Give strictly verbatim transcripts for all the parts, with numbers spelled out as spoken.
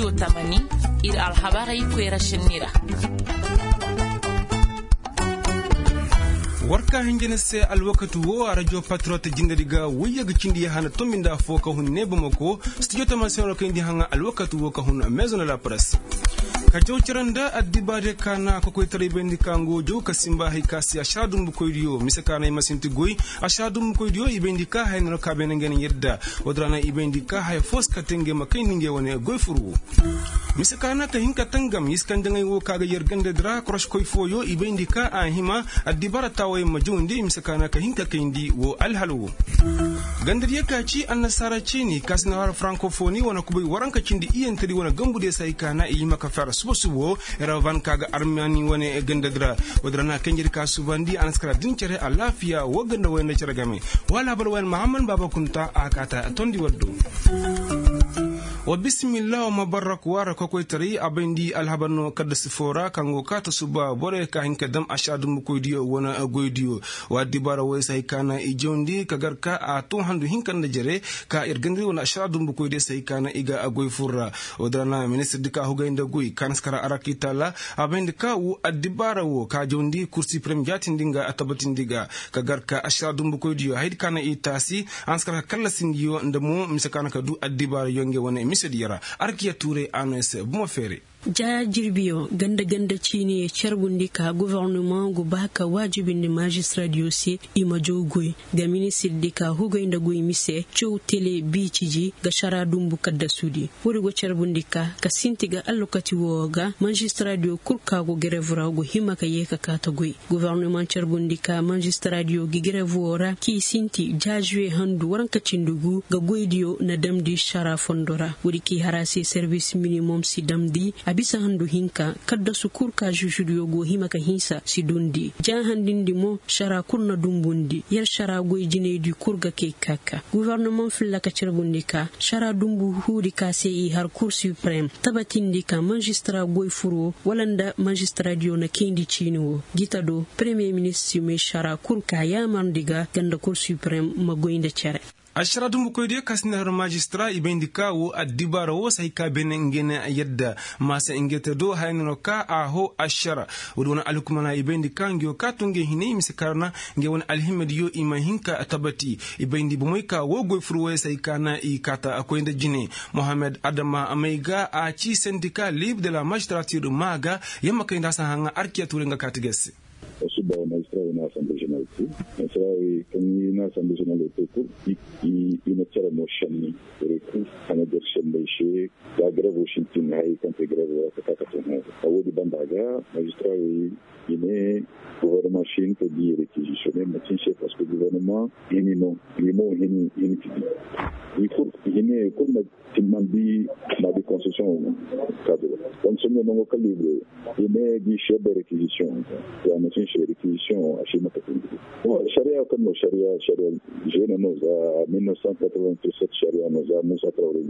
studio tamani ir alhabara ikwera shenira warka hingene se alwakatu wo a radio patriote jindadiga wiyaga cindi hana tominda fo ka hun ne bamako studio tamasero ka indi hanga alwakatu wo ka hun maison de la presse ka jawciranda addibade kana ko koy tare bendi kango jow ka simba hay kasi ashadum ko dio misakana masinti goy ashadum ko dio ibendi ka hay no ka benen ngene yedda wodrana ibendi ka hay fos ka tenge makay ninge woni goy furu misakana ka hinka tangam yiskan dangay wo kaga yergande dra krosh koy foyo ibendi ka a hima addibara tawoy majundi misakana ka hinka kindi wo alhalu gandariya ka ci annasara cini kasna war francophonie wona kubai waranka cindi iyentri wona gambude sai kana yi maka fara subo subo era van kaga armani wone gandadra wadrana kenjir ka subandi anaskara dincere a lafiya wo ganda wayna ceragame wala bal wan muhammad baba kunta akata tondi waddo wa bismillah wa mabarak wara ko koy tari abendi alhabano kadda sifora kango kata suba bore ka hinka dam ashadu mukoy dio wona goydio wa dibara way say kana i jondi kagarka a to handu hinkan na jere ka irgandri wona ashadu mukoy de say kana iga agoy furra odrana ministre dika hugaynda goy kanskara arakitala abendi ka wu adibara wo ka jondi kursi prem jatindinga atabatindiga kagarka ashadu mukoy dio hayd kana itasi anskara kala singiyo ndamo misakana ka du adibara yonge wona misedi yara arkiya touré anes buma fere ja jirbiyo ganda ganda chini charbundi ka gouvernement go baka wajibindi magistrat diosi ima jogoi ga ministre dika hugo inda goy mise chow tele bichiji ga shara dumbu kadda sudi wori go charbundi ka ka sintiga allokati woga magistrat dio kurka go grevra go himaka yeka kata goy gouvernement charbundi ka magistrat dio gi grevora ki sinti jajwe handu waranka cindugu ga goy dio na damdi shara fondora wori ki harasi service minimum si damdi bisa handu hinka kadda sukur ka jujudiyo go himaka hinsa sidundi jahandindi mo shara kurna dumbundi yar shara go jine di kurga ke kaka gouvernement filla ka cerbundi ka shara dumbu hudi ka sei har cour supreme tabatindi ka magistrat go furo walanda magistrat dio na kendi chiniwo gitado premier ministre me shara kurka ya mandiga ganda cour supreme magoinda cere ashara dumbu koy de kasna magistrat ibendika wo adibara wo sai ka benen ngene yedda masa ingete do hayno ka aho ashara wona alkumana ibendika ngio ka tunge hine misikarna nge wona alhimedi yo ima hinka atabati ibendi bumoyka wo goy furwe sai kana i kata akoynda jine mohamed adama ameiga a ci syndicat libre de la magistrature maga yamma kay ndasa hanga arkiya turenga katigesi suba magistrat na assemblée générale c'est quand il na assemblée générale pour il une telle motion ni pour ana der chembeche da grève Washington hay quand grève à quatre-vingt-onze awodi bandaga magistrat il est gouvernement chine peut dire réquisitionner mais c'est parce que gouvernement il non il mot il il il faut il est comme timandi la concession cadre donc ce n'est pas calibre il est dit chef de réquisition la machine chez réquisition à chez Matakundu bon charia comme le charia charia jeune nous à mille neuf cent quatre-vingt-sept charia nous a nous a travaillé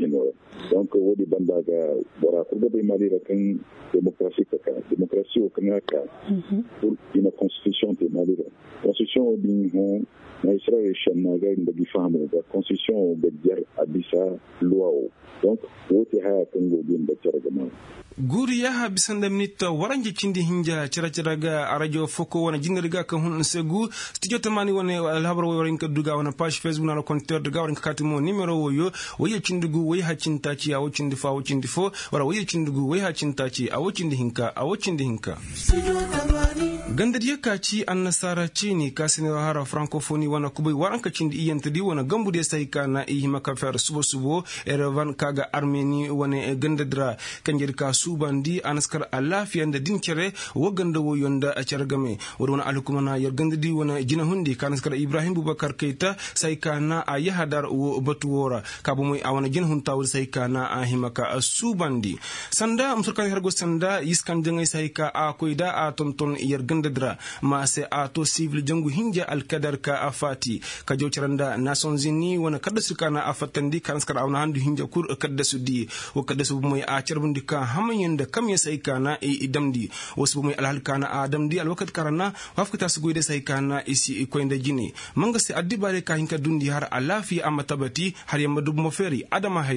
donc au di bandaga bora pour de mali la kan démocratie ka démocratie au Canada pour une constitution de mali constitution din na Israël chanaga ndagi famu la constitution de guerre abisa loi donc wote haya kango din da targama guri ya habisanda minita waranje cindi hinja ciraciraga a radio foko wana jindariga kan hun segu studio tamani wane alhabar warin ka duga wana page facebook na compteur duga warin ka katimo numero woyo waye cindugu waye hacinta ci awo cindi fa awo cindi fo wala waye cindugu waye hacinta ci awo cindi hinka awo cindi hinka gandariya ka ci annasara cini kasine hara francophonie wana kubai waranka cindi iyantadi wana gambude sai kana i himaka fer subo subo erevan kaga armeni wane gandadra kanjirka subandi anaskar alafiyan da dinkere waganda wo yonda a cergame wadona alkumana yargandidi wana jina hundi kanaskar ibrahim bubakar keita sai kana a yahadar wo batuwora kabo moy awana jina hunta wur sai kana a himaka subandi sanda musurkan hergo sanda yiskan jangai sai ka a koida a tonton yargandadra ma se a to civil jangu hinja alkadar ka afati ka jawcaranda nations unis wana kadda sukana afatandi kanaskar awna handu hinja kur kadda sudi wo kadda su moy a cerbundi ka yanda kam ya sai kana e idamdi wasu mai alhal kana adamdi alwakat karana wafkata su goide sai kana isi ko inda jini manga sai addibare ka hinka dundi har alafi amma tabati har yamma dub mo feri adama haidara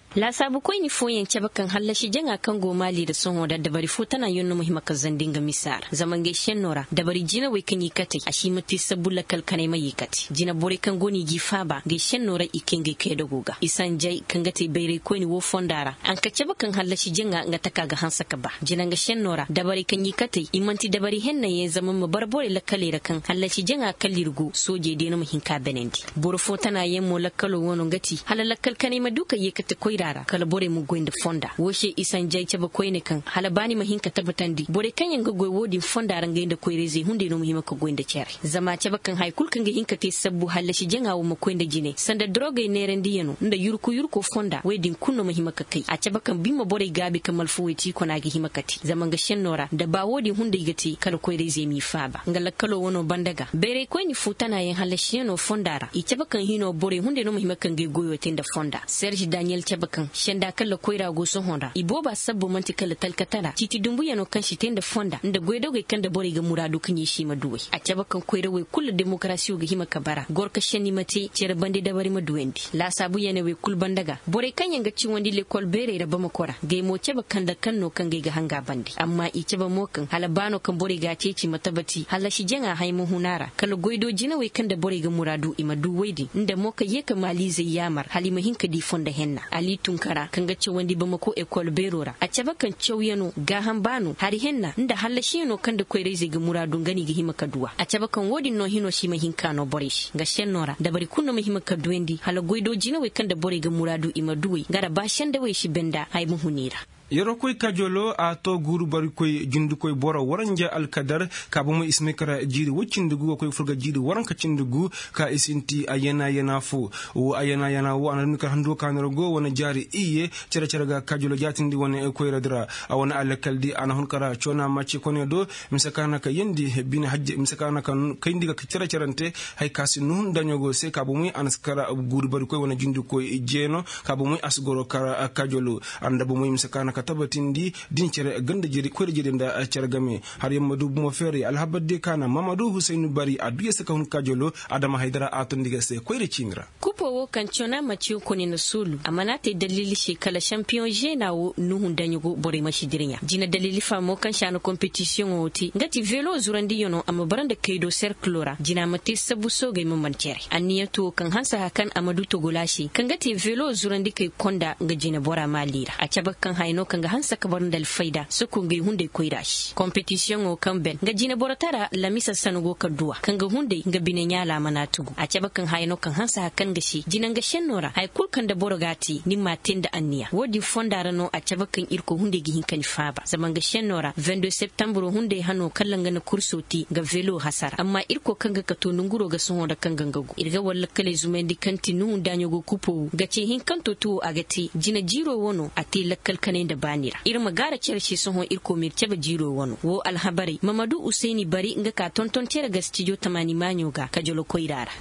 la sabu ko ni foyen cabakan hallashi janga kan go mali da son hoda da bari fotana yonno muhimma kan zandinga misar zaman ge shenora da bari jina wai kan yikate ashi muti sabulla kalkane mai yikate jina bore kan goni gi faba ge shenora ikenge ke da goga isan jai kan gate bayre ko ni wo fondara an ka cabakan hallashi janga nga taka ga hansa ka ba jina ga shenora da bari kan yikate imanti da bari henna ye zaman mu barbore la kalera kan hallashi janga kallirgo soje de no muhinka benendi boro fotana yemmo la kalo wono ngati halala kalkane ma duka yikate koirara kala bore mu goinde fonda woshe isan jai caba koyne kan halabani mahinka tabbatandi bore kan yanga goy wodi fonda rangende koyreze hunde no muhimma ko goinde cere zama caba kan hay kulkan ga hinka te sabbu halashi janga wo makoinde jine sanda droga ne rendi yano nda yurku yurku fonda wedin kunno muhimma ka kai a caba kan bimma bore gabi kamal fuweti ko nagi himakati zaman ga shennora da ba wodi hunde gati kala koyreze mi faba ngala kalo wono bandaga bere koyni futana yen halashi yano fondara i caba kan hino bore hunde no muhimma kan ge goyo tenda fonda Serge Daniel caba kan shenda kala koyra go so honda ibo ba sabbo manti kala talkatara titi dumbu yano kan shi tenda fonda nda goydo ga kan da bore ga muradu kan yi shi maduwai a caba kan koyra wai kullu demokrasiyo ga hima kabara gorka shenni mate cere bande da bari maduwendi la sabu yana wai kul bandaga bore kan yanga ci wandi le kol bere da bama kora ga mo caba kan da kanno kan ga hanga bandi amma i caba mo kan halabano kan bore ga ceci matabati halashi jenga haimu hunara kala goydo jina wai kan da bore ga muradu i maduwaidi inda mo ka yeka mali zai yamar halima hinka di fonda henna ali tunkara kan ga ci wandi bama ko ekol berora a caba kan cewyano ga hambano hari henna inda halashi no kan da koyre zai ga muradu gani ga hima kaduwa a caba kan wodi no hino shi mahinka no borish ga shennora da bari kunno mahima kaduwendi hala goydo jina wai kan da bore ga muradu i maduwai gara bashan da wai shi benda hay mu hunira yoro koy kajolo a to guru bari koy jundu koy boro waranja alkadar ka bamu ismekara jiri wocindugu koy furga jiri waranka cindugu ka isinti ayena yana fu o ayena yana wo anan ka hando kanargo wona jari iye cere cere ga kajolo jatindi wona koy radra awona alkaldi ana hunkara chona machi kono do misakana ka yendi bin hajje misakana kan kayndi ka cere cerante hay kasi nun danyogo se ka bamu anaskara guru bari koy wona jundu koy jeno ka bamu asgoro kara kajolo anda bamu misakana tabatindi din cere ganda jeri ko jeri nda cergame har yamadu mo fere alhabadde kana Mamadou Hussein Bari aduye saka hun kajolo Adama Haidara atondiga se ko cingra kupo wo kanciona maciyo koni na sulu amanate dalili shi kala champion jena wo nuhun danyugo bore mashidinya jina dalili fa mo kan shano competition oti ngati velo zurandi yono amabaranda kaido cerclora jina mate sabu soge mo mancere aniyatu kan hansa hakan Amadu Togolashi kan ngati velo zurandi kai konda nga jina bora malira a cabakan haino kan ga hansa kabarin dal faida su kun ga hunde koirashi competition o kan ben ga jina boratara la misa sanugo kaduwa kan ga hunde ga binenya la manatugu a cabakan haino kan hansa kan ga shi jinan ga shennora hay kul kan da borogati ni matin da anniya wodi fondara no a cabakan irko hunde gi hinkan faba zaman ga shennora vingt-deux septembre hunde hano kallan ga na kursoti ga velo hasara amma irko kan ga kato nunguro ga sun da kan gangagu irga walla kale zumendi kanti nu danyogo kupo ga ce hinkan to to agati jina jiro wono ati lakkal kane da banira irma gara cershi sun ho irko mirce ba jiro wono wo alhabari Mamadou Usaini Bari nga ka tonton cere ga studio tamani manyo ga kajolo koirara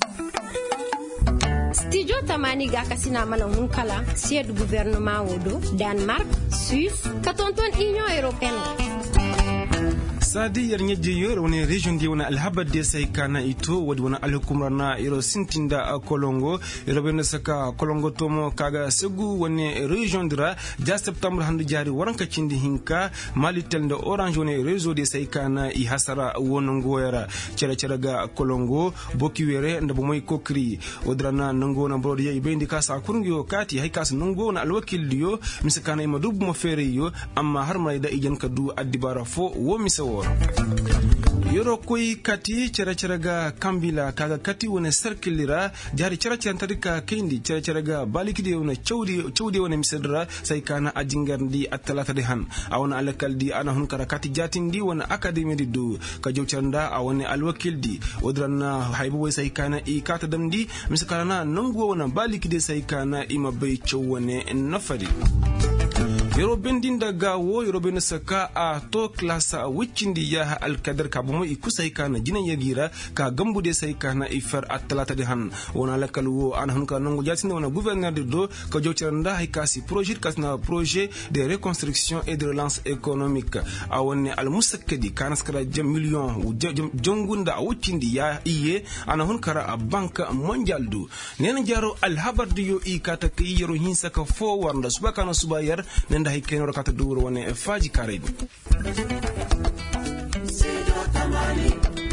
studio tamani ga kasina mana hunkala siège gouvernement wodo Denmark Suisse ka tonton Union Européenne sadi yar nyejje yor woni region di wona alhabade say kana ito wadi wona alhukumrana iro sintinda kolongo iro ben saka kolongo tomo kaga segu woni region dira ja septembre handu jari waranka cindi hinka malitel ndo orange woni réseau de say kana i hasara wono ngoyara cere cere ga kolongo boki were ndabo moy kokri odrana nango na brod yey bendi kasa kurngyo kati hay kas nango na alwakil yo misakana ima dubbo mo fere yo amma har may da ijan kadu adibara fo wo misawo yoro koy kati cere cere ga kambila kaga kati wona circulira jari cere cere tadika kendi cere cere ga balikide wona chawdi chawdi wona misedra say kana ajingarndi atalata de han awona alakaldi ana hun karakati jatindi wona academy di do ka jowcanda awone alwakildi odranna haybo say kana i kata damdi misakana nango wona balikide say kana ima bay chawone nafari yoro bendinda gawo yoro ben saka a to klasa wiccindi ya al kadar ka bomo ikusay kana jina yagira ka gambude say kana ifar atlata de han wona lakal wo an hun ka nango jatinde wona gouverneur de do ko jowtiranda hay kasi projet kasna projet de reconstruction et de relance économique awonne al musakkadi kana skara jam million jongunda wiccindi ya iye ana hun kara a banque mondial du nena jaro al habardu yo i kata ki yoro hinsa ka fo warnda subaka na subayar nenda hay kenoro kata duro wone faji karedi.